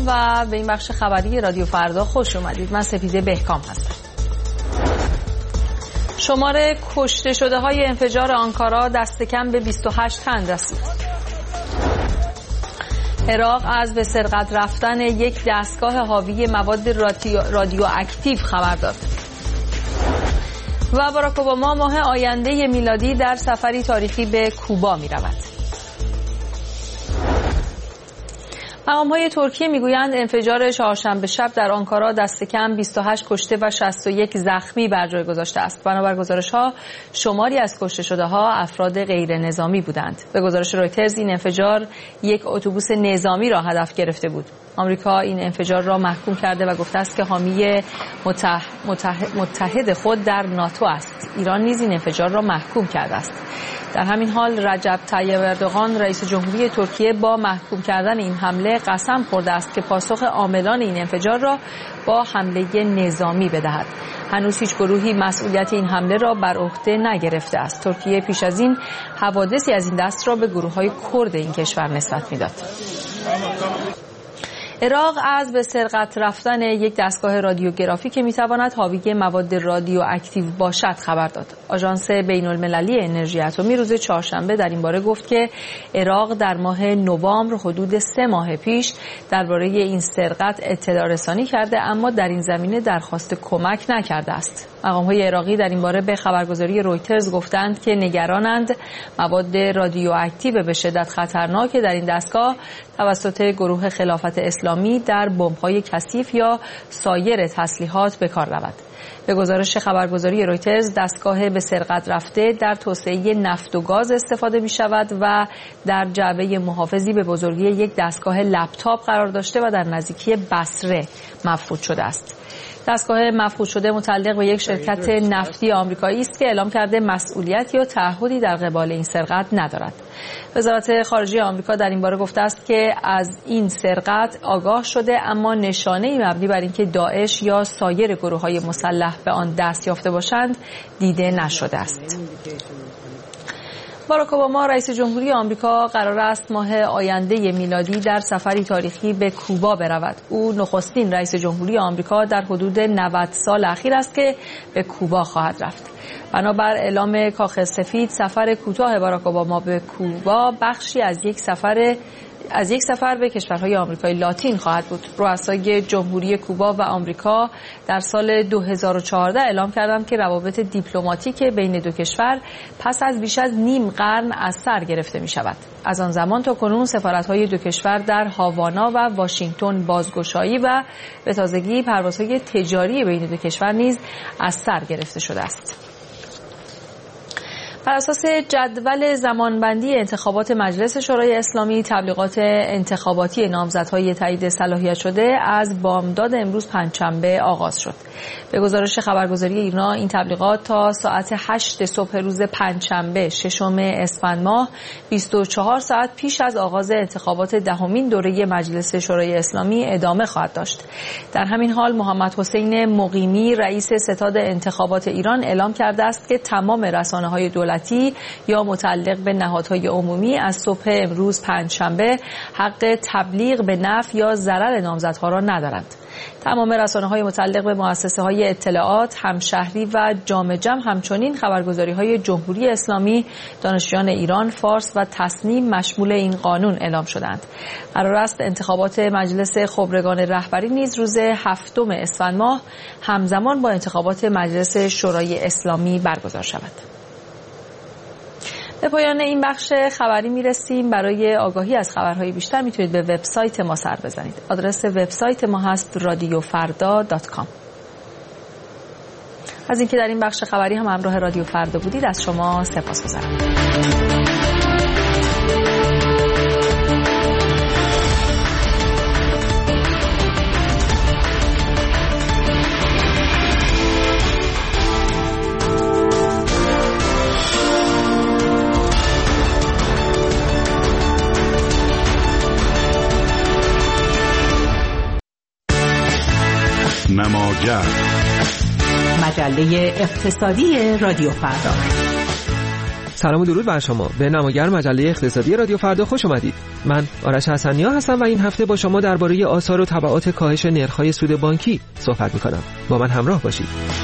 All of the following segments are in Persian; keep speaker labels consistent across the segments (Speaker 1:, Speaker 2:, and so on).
Speaker 1: و به این بخش خبری رادیو فردا خوش اومدید. من سپیده بهکام هستم. شمار کشته شده های انفجار آنکارا دست کم به 28 تن رسید. عراق از به سرقت رفتن یک دستگاه حاوی مواد رادیواکتیو خبر داد. و باراک اوباما ماه آینده میلادی در سفری تاریخی به کوبا می رود. مقام‌های ترکیه میگویند انفجار چهارشنبه شب در آنکارا دست کم 28 کشته و 61 زخمی بر جای گذاشته است. بنابر گزارش‌ها شماری از کشته شده‌ها افراد غیر نظامی بودند. به گزارش رویترز این انفجار یک اتوبوس نظامی را هدف گرفته بود. آمریکا این انفجار را محکوم کرده و گفته است که حامی متحد خود در ناتو است. ایران نیز این انفجار را محکوم کرده است. در همین حال رجب طیب اردوغان رئیس جمهوری ترکیه با محکوم کردن این حمله قسم خورده است که پاسخ عاملان این انفجار را با حمله نظامی بدهد. هنوز هیچ گروهی مسئولیت این حمله را بر عهده نگرفته است. ترکیه پیش از این حوادثی از این دست را به گروه‌های کرد این کشور نسبت می‌داد. عراق از به سرقت رفتن یک دستگاه رادیوگرافی که میتواند حاوی مواد رادیواکتیو باشد خبر داد. آژانس بین‌المللی انرژی اتمی روز چهارشنبه در این باره گفت که عراق در ماه نوامبر حدود 3 ماه پیش درباره این سرقت اطلاع رسانی کرده اما در این زمینه درخواست کمک نکرده است. مقام‌های عراقی در این باره به خبرگزاری رویترز گفتند که نگرانند مواد رادیواکتیو به شدت خطرناک در این دستگاه توسط گروه خلافت اسلامی در بمب‌های کثیف یا سایر تسلیحات به کار رود. به گزارش خبرگزاری رویترز دستگاه به سرقت رفته در توسعه نفت و گاز استفاده می شود و در جعبه محافظی به بزرگی یک دستگاه لپتاپ قرار داشته و در نزدیکی بصره مفقود شده است. دستگاه مفقود شده متعلق به یک شرکت نفتی آمریکایی است که اعلام کرده مسئولیت یا تعهدی در قبال این سرقت ندارد. وزارت خارجه آمریکا در این باره گفته است که از این سرقت آگاه شده اما نشانه‌ای مبنی بر اینکه داعش یا سایر گروه‌های مسلح به آن دست یافته باشند دیده نشده است. باراک اوباما رئیس جمهوری آمریکا قرار است ماه آینده میلادی در سفری تاریخی به کوبا برود. او نخستین رئیس جمهوری آمریکا در حدود 90 سال اخیر است که به کوبا خواهد رفت. بنابر اعلام کاخ سفید سفر کوتاه باراک اوباما به کوبا بخشی از یک سفر به کشورهای آمریکای لاتین خواهد بود. رؤسای جمهوری کوبا و آمریکا در سال 2014 اعلام کردند که روابط دیپلماتیک بین دو کشور پس از بیش از نیم قرن از سر گرفته می شود. از آن زمان تا کنون سفارت‌های دو کشور در هاوانا و واشنگتن بازگشایی و به تازگی پروازهای تجاری بین دو کشور نیز از سر گرفته شده است. بر اساس جدول زمانبندی انتخابات مجلس شورای اسلامی تبلیغات انتخاباتی نامزدهای تایید صلاحیت شده از بامداد امروز پنجشنبه آغاز شد. به گزارش خبرگزاری ایرنا این تبلیغات تا ساعت 8 صبح روز پنجشنبه 6 اسفند ماه 24 ساعت پیش از آغاز انتخابات دهمین دوره مجلس شورای اسلامی ادامه خواهد داشت. در همین حال محمد حسین مقیمی رئیس ستاد انتخابات ایران اعلام کرده است که تمام رسانه‌های دولتی یا متعلق به نهادهای عمومی از صبح امروز پنجشنبه حق تبلیغ به نفع یا ضرر نامزدها را ندارند. تمام رسانه‌های متعلق به مؤسسه‌های اطلاعات، همشهری و جام جم همچنین خبرگزاری‌های جمهوری اسلامی، دانشجویان ایران، فارس و تصنیم مشمول این قانون اعلام شدند. قرار است انتخابات مجلس خبرگان رهبری نیز روز 7 اسفند ماه همزمان با انتخابات مجلس شورای اسلامی برگزار شود. به پایان این بخش خبری میرسیم. برای آگاهی از خبرهای بیشتر میتونید به وبسایت ما سر بزنید. آدرس وبسایت ما هست radiofarda.com. از اینکه در این بخش خبری هم همراه رادیو فردا بودید از شما سپاسگزارم.
Speaker 2: نماگر مجله اقتصادی رادیو فردا. سلام و درود بر شما. به نماگر مجله اقتصادی رادیو فردا خوش آمدید. من آرش حسنی‌ها هستم و این هفته با شما درباره آثار و تبعات کاهش نرخ‌های سود بانکی صحبت می‌کنم. با من همراه باشید.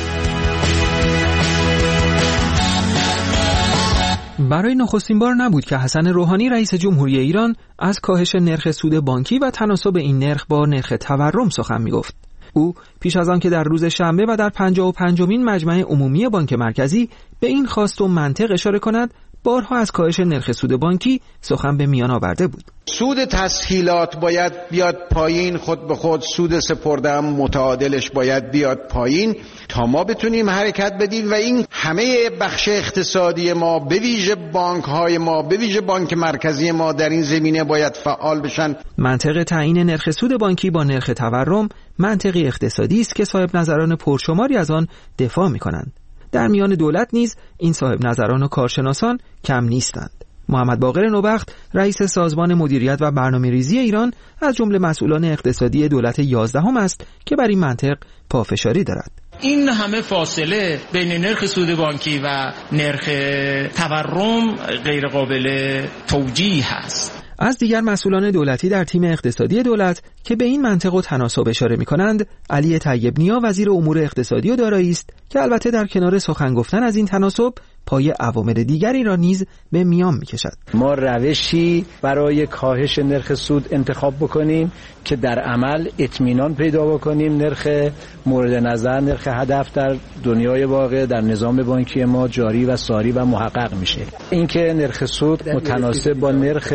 Speaker 2: برای نخستین بار نبود که حسن روحانی رئیس جمهوری ایران از کاهش نرخ سود بانکی و تناسب این نرخ با نرخ تورم سخن می‌گفت. او پیش از آن که در روز شنبه و در 55مین مجمع عمومی بانک مرکزی به این خواست و منطق اشاره کند، بارها از کاهش نرخ سود بانکی سخن به میان آورده بود.
Speaker 3: سود تسهیلات باید بیاد پایین، خود به خود سود سپرده هم متعادلش باید بیاد پایین تا ما بتونیم حرکت بدیم و این همه بخش اقتصادی ما به ویژه بانک‌های ما، به ویژه بانک مرکزی ما در این زمینه باید فعال بشن.
Speaker 2: منطق تعیین نرخ سود بانکی با نرخ تورم منطقی اقتصادی است که صاحب نظران پرشماری از آن دفاع می‌کنند. در میان دولت نیز این صاحب نظران و کارشناسان کم نیستند. محمد باقر نوبخت رئیس سازمان مدیریت و برنامه‌ریزی ایران از جمله مسئولان اقتصادی دولت 11 است که بر این منطق پافشاری دارد.
Speaker 4: این همه فاصله بین نرخ سود بانکی و نرخ تورم غیر قابل توجیه است.
Speaker 2: از دیگر مسئولان دولتی در تیم اقتصادی دولت که به این منطق و تناسب اشاره می‌کنند، علی طیب نیا وزیر امور اقتصادی و دارایی است که البته در کنار سخن گفتن از این تناسب پای عوامل دیگری را نیز به میان می‌کشد.
Speaker 5: ما روشی برای کاهش نرخ سود انتخاب بکنیم که در عمل اطمینان پیدا بکنیم نرخ مورد نظر، نرخ هدف در دنیای واقع در نظام بانکی ما جاری و ساری و محقق میشه. اینکه نرخ سود متناسب با نرخ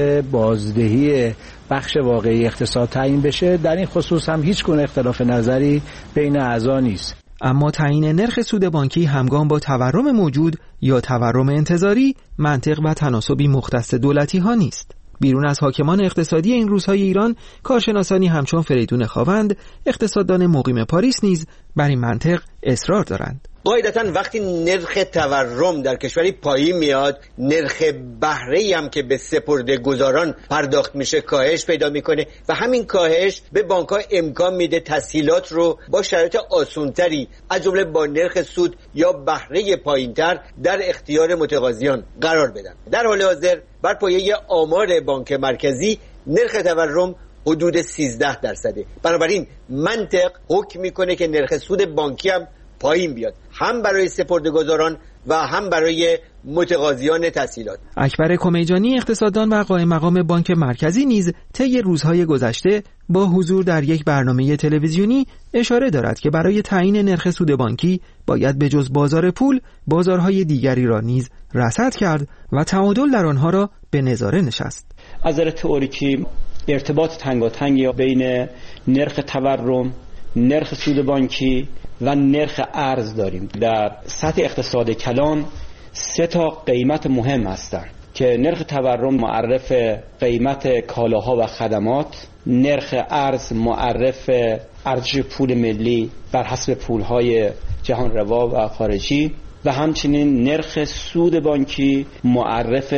Speaker 5: بازدهی بخش واقعی اقتصاد تعیین بشه، در این خصوص هم هیچ گونه اختلاف نظری بین اعضا نیست.
Speaker 2: اما تعیین نرخ سود بانکی همگام با تورم موجود یا تورم انتظاری منطق و تناسبی مختص دولتی ها نیست. بیرون از حاکمان اقتصادی این روزهای ایران، کارشناسانی همچون فریدون خاوند، اقتصاددان مقیم پاریس نیز بر این منطق اصرار دارند.
Speaker 6: قاعدتاً وقتی نرخ تورم در کشوری پایین میاد، نرخ بهره‌ای هم که به سپرده گذاران پرداخت میشه کاهش پیدا میکنه و همین کاهش به بانک‌ها امکان میده تسهیلات رو با شرایط آسان‌تری از جمله با نرخ سود یا بهره پایین‌تر در اختیار متقاضیان قرار بدن. در حال حاضر بر پایه آمار بانک مرکزی نرخ تورم حدود 13%. بنابراین منطق حکم میکنه که نرخ سود بانکی هم پایین بیاد، هم برای سپرده‌گذاران و هم برای متقاضیان تسهیلات.
Speaker 2: اکبر کمیجانی اقتصاددان و قائم مقام بانک مرکزی نیز طی روزهای گذشته با حضور در یک برنامه تلویزیونی اشاره دارد که برای تعیین نرخ سود بانکی باید به جز بازار پول بازارهای دیگری را نیز رصد کرد و تعادل در آنها را به نظاره نشست.
Speaker 7: از نظر تئوریکی ارتباط تنگاتنگی بین نرخ تورم، نرخ سود بانکی و نرخ ارز داریم. در سطح اقتصاد کلان 3 قیمت مهم هستند که نرخ تورم معرف قیمت کالاها و خدمات، نرخ ارز معرف ارزش پول ملی بر حسب پولهای جهان روا و خارجی و همچنین نرخ سود بانکی معرف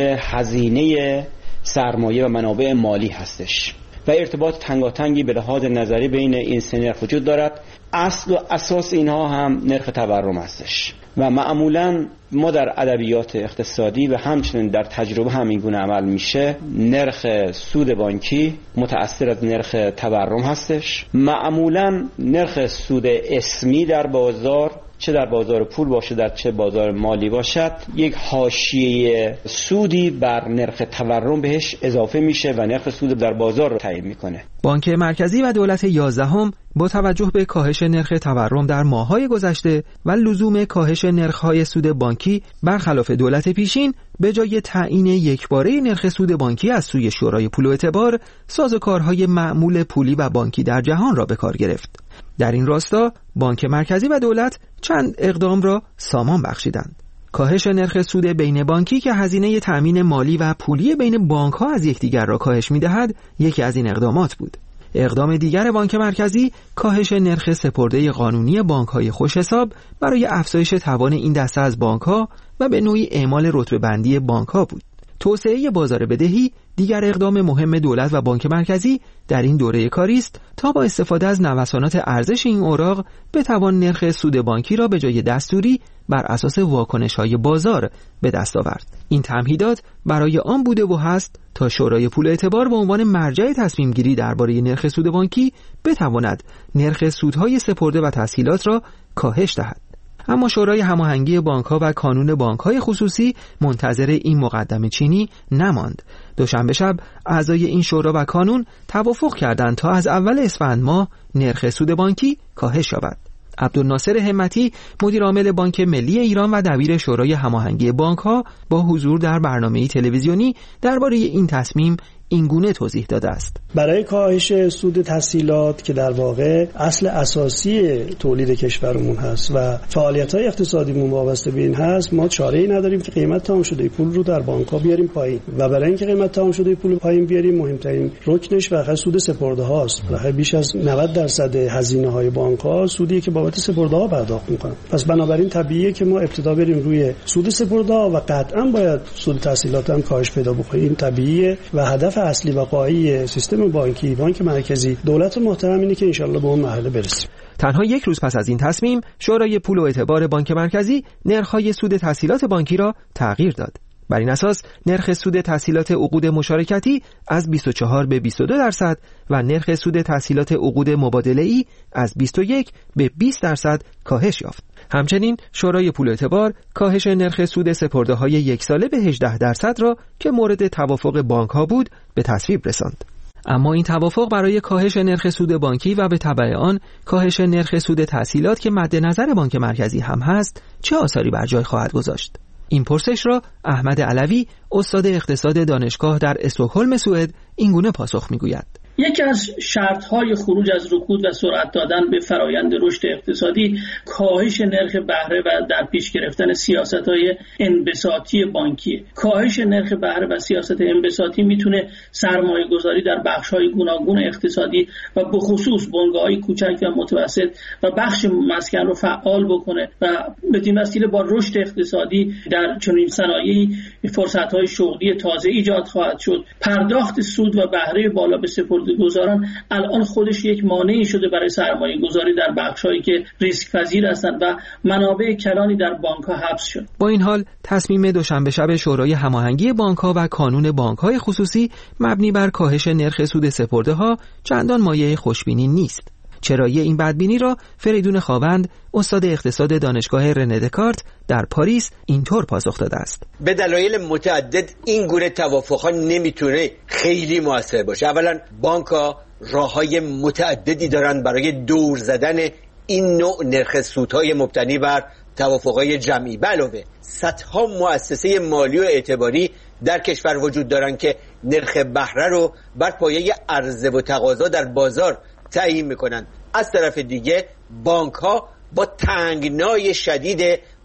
Speaker 7: هزینه سرمایه و منابع مالی هستش و ارتباط تنگاتنگی به لحاظ نظری بین این 3 نرخ وجود دارد. اصل و اساس اینها هم نرخ تورم هستش و معمولا ما در ادبیات اقتصادی و همچنین در تجربه همین گونه عمل میشه. نرخ سود بانکی متأثر از نرخ تورم هستش. معمولا نرخ سود اسمی در بازار، چه در بازار پول باشه در چه بازار مالی باشد، یک حاشیه سودی بر نرخ تورم بهش اضافه میشه و نرخ سود در بازار رو تعیین میکنه.
Speaker 2: بانک مرکزی و دولت 11 با توجه به کاهش نرخ تورم در ماه‌های گذشته و لزوم کاهش نرخ‌های سود بانکی برخلاف دولت پیشین، به جای تعیین یکباره نرخ سود بانکی از سوی شورای پول و اعتبار، سازوکارهای معمول پولی و بانکی در جهان را به کار گرفت. در این راستا بانک مرکزی و دولت چند اقدام را سامان بخشیدند. کاهش نرخ سود بین بانکی که هزینه تأمین مالی و پولی بین بانک‌ها از یکدیگر را کاهش می‌دهد، یکی از این اقدامات بود. اقدام دیگر بانک مرکزی کاهش نرخ سپرده قانونی بانک‌های خوش‌حساب برای افزایش توان این دسته از بانک‌ها و به نوعی اعمال رتبه بندی بانک‌ها بود. توسعه بازار بدهی دیگر اقدام مهم دولت و بانک مرکزی در این دوره کاری است تا با استفاده از نوسانات ارزش این اوراق بتوان نرخ سود بانکی را به جای دستوری بر اساس واکنش‌های بازار به دست آورد. این تمهیدات برای آن بوده و هست تا شورای پول اعتبار به عنوان مرجع تصمیم گیری درباره نرخ سود بانکی بتواند نرخ سودهای سپرده و تسهیلات را کاهش دهد. اما شورای هماهنگی بانک‌ها و کانون بانک‌های خصوصی منتظر این مقدمه چینی نماند. دوشنبه شب اعضای این شورا و کانون توافق کردند تا از اول اسفند ماه نرخ سود بانکی کاهش یابد. عبدالناصر همتی مدیر عامل بانک ملی ایران و دبیر شورای هماهنگی بانک‌ها با حضور در برنامه تلویزیونی درباره این تصمیم اینگونه توضیح داده است.
Speaker 8: برای کاهش سود تسهیلات که در واقع اصل اساسی تولید کشورمون هست و فعالیت‌های اقتصادیمون وابسته به این هست، ما چاره‌ای نداریم که قیمت تمام شده پول رو در بانک‌ها بیاریم پایین و برای اینکه قیمت تمام شده پول پایین بیاریم مهمترین رکنش واقعا سود سپرده هاست. واقعا بیش از 90% هزینه‌های بانک‌ها سودی که بابت سپرده ها پرداخت می‌کنن. پس بنابراین طبیعیه که ما ابتدا بریم روی سود سپرده ها و قطعاً باید سود تسهیلات هم کاهش پیدا بکنه. این طبیعیه و هدف اصلی و قایی سیستم بانکی، بانک مرکزی، دولت محترم اینه که انشالله به اون مرحله برسیم.
Speaker 2: تنها یک روز پس از این تصمیم، شورای پول و اعتبار بانک مرکزی نرخ‌های سود تسهیلات بانکی را تغییر داد. بر این اساس نرخ سود تسهیلات عقود مشارکتی از 24 به 22% و نرخ سود تسهیلات عقود مبادله‌ای از 21 به 20% کاهش یافت. همچنین شورای پول اعتبار کاهش نرخ سود سپرده‌های یک ساله به 18% را که مورد توافق بانک‌ها بود به تصویب رساند. اما این توافق برای کاهش نرخ سود بانکی و به تبع آن کاهش نرخ سود تسهیلات که مد نظر بانک مرکزی هم هست چه آثاری بر جای خواهد گذاشت؟ این پرسش را احمد علوی استاد اقتصاد دانشگاه در استکهلم سوئد اینگونه پاسخ می‌گوید.
Speaker 9: یکی از شرط‌های خروج از رکود و سرعت دادن به فرایند رشد اقتصادی کاهش نرخ بهره و در پیش گرفتن سیاست‌های انبساطی بانکی. کاهش نرخ بهره و سیاست انبساطی میتونه سرمایه‌گذاری در بخش‌های گوناگون اقتصادی و به خصوص بنگاه‌های کوچک و متوسط و بخش مسکن رو فعال بکنه و بدین وسیله با رشد اقتصادی در چنین صنایعی فرصت‌های شغلی تازه ایجاد خواهد شد. پرداخت سود و بهره بالا به سپرده‌گذاران الان خودش یک مانعی شده برای سرمایه‌گذاری در بخش‌هایی که ریسک پذیر هستند و منابع کلانی در بانک‌ها حبس شد.
Speaker 2: با این حال تصمیم دوشنبه شب شورای هماهنگی بانک‌ها و کانون بانک‌های خصوصی مبنی بر کاهش نرخ سود سپرده‌ها چندان مایه خوشبینی نیست. چرایی این بدبینی را فریدون خاوند استاد اقتصاد دانشگاه رنه دکارت در پاریس اینطور پاسخ داده است.
Speaker 6: به دلایل متعدد این گونه توافق‌ها نمیتونه خیلی موثر باشه. اولا بانک‌ها راه‌های متعددی دارن برای دور زدن این نوع نرخ سودهای مبتنی بر توافق‌های جمعی. به علاوه صدها مؤسسه مالی و اعتباری در کشور وجود دارن که نرخ بهره رو بر پایه عرضه و تقاضا در بازار تعیین میکنن. از طرف دیگه بانک ها با تنگنای شدید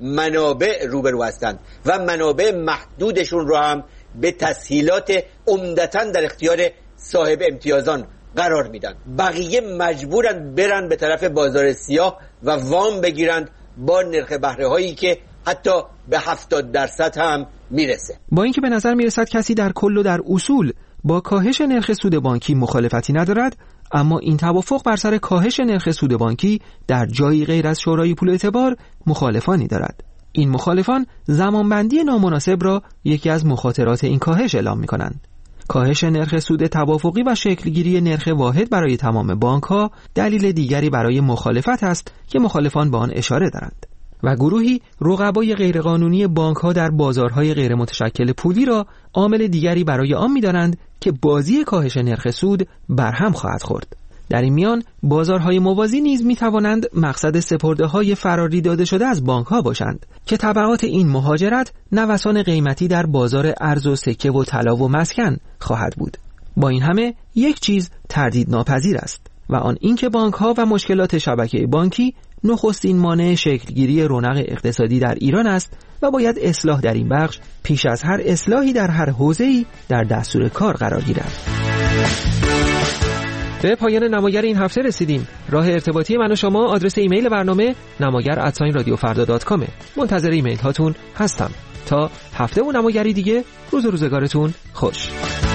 Speaker 6: منابع روبرو هستند و منابع محدودشون رو هم به تسهیلات عمدتاً در اختیار صاحب امتیازان قرار میدن. بقیه مجبورن برن به طرف بازار سیاه و وام بگیرند با نرخ بهره هایی که حتی به 70% هم میرسه.
Speaker 2: با اینکه به نظر میرسد کسی در کل و در اصول با کاهش نرخ سود بانکی مخالفتی ندارد، اما این توافق بر سر کاهش نرخ سود بانکی در جایی غیر از شورای پول اعتبار مخالفانی دارد. این مخالفان زمانبندی نامناسب را یکی از مخاطرات این کاهش اعلام می‌کنند. کاهش نرخ سود توافقی و شکلگیری نرخ واحد برای تمام بانک‌ها دلیل دیگری برای مخالفت است که مخالفان به آن اشاره دارند. و گروهی رقبای غیرقانونی بانک‌ها در بازارهای غیر متشکل پولی را عامل دیگری برای آن می‌دانند که بازی کاهش نرخ سود برهم خواهد خورد. در این میان بازارهای موازی نیز می‌توانند مقصد سپرده‌های فراری داده شده از بانک‌ها باشند که تبعات این مهاجرت نوسان قیمتی در بازار ارز و سکه و طلا و مسکن خواهد بود. با این همه یک چیز تردید ناپذیر است و آن اینکه بانک‌ها و مشکلات شبکه بانکی نخستین مانع شکلگیری رونق اقتصادی در ایران است و باید اصلاح در این بخش پیش از هر اصلاحی در هر حوزه‌ای در دستور کار قرار گیرد. به پایان نماگر این هفته رسیدیم. راه ارتباطی من و شما آدرس ایمیل برنامه namagar@radiofarda.com. منتظر ایمیل هاتون هستم. تا هفته و نماگری دیگه، روز و روزگارتون خوش.